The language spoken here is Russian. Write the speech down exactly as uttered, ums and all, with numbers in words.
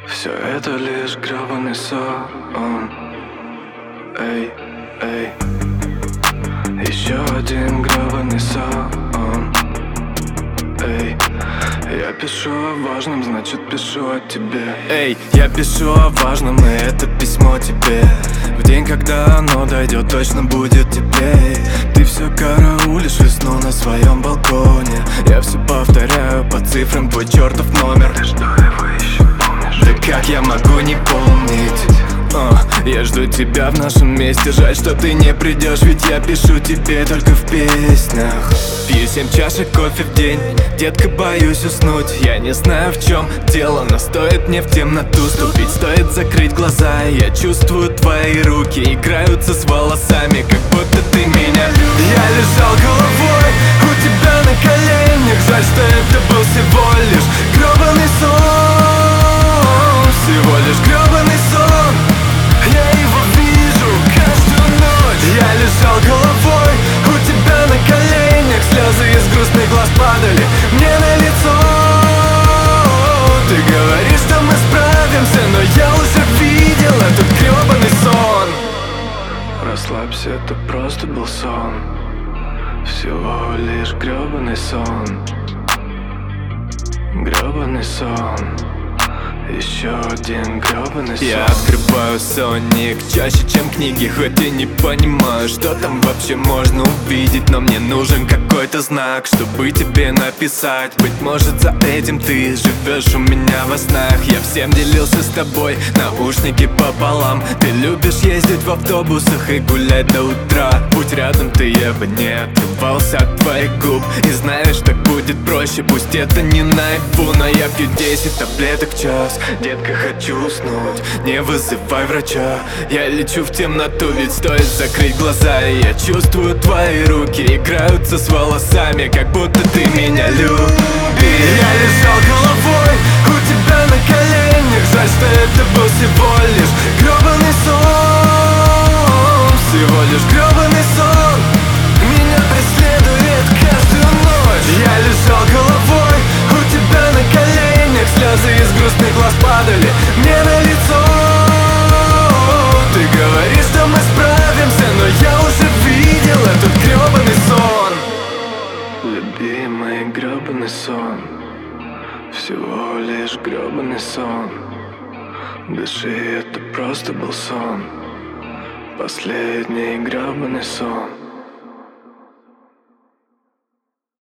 Все это лишь грёбаный сон. Эй, эй, еще один грёбаный сон. Эй, я пишу о важном, значит пишу о тебе. Эй, я пишу о важном, и это письмо тебе. В день, когда оно дойдет, точно будет теплей. Ты все караулишь весну на своем балконе. Я все повторяю по цифрам твой чертов номер. Ты что, его еще помнишь? Да как я могу не помнить? Uh, я жду тебя в нашем месте. Жаль, что ты не придешь, ведь я пишу тебе только в песнях. Пью семь чашек кофе в день, детка, боюсь уснуть. Я не знаю, в чем дело, но стоит мне в темноту ступить, стоит закрыть глаза, и я чувствую твои руки играются с волосами, как будто ты меня любишь. Я лежал головой у тебя на коленях. Жаль, что это был всего лишь грёбаный сон. Всего лишь грёбаный сон. Я его вижу каждую ночь. Я лежал головой у тебя на коленях. Слезы из грустных глаз падали мне на лицо. Ты говоришь, что мы справимся, но я уже видел этот грёбаный сон. Расслабься, это просто был сон. Всего лишь грёбаный сон. Грёбаный сон. Еще один грёбаный сон. Я открываю соник чаще, чем книги, хоть и не понимаю, что там вообще можно увидеть. Но мне нужен какой-то знак, чтобы тебе написать. Быть может, за этим ты живешь у меня во снах. Я всем делился с тобой, наушники пополам. Ты любишь ездить в автобусах и гулять до утра. Будь рядом ты, я бы не отрывался от твоих губ. И знаешь, так будет проще, пусть это не наяву, но я пью десять таблеток в час. Детка, хочу уснуть, не вызывай врача. Я лечу в темноту, ведь стоит закрыть глаза, и я чувствую твои руки играются с волосами, как будто ты меня любишь. Я лежал головой у тебя на коленях. Жаль, что это был всего лишь грёбаный сон. Всего лишь грёбаный сон. Меня преследует каждую ночь. Я лежал головой у тебя на коленях. Слезы из грустных глаз падали мне на лицо. Ты говоришь, что мы справимся, но я уже видел этот грёбаный сон. Любимый грёбаный сон. Всего лишь грёбаный сон. Дыши, это просто был сон. Последний грёбаный сон.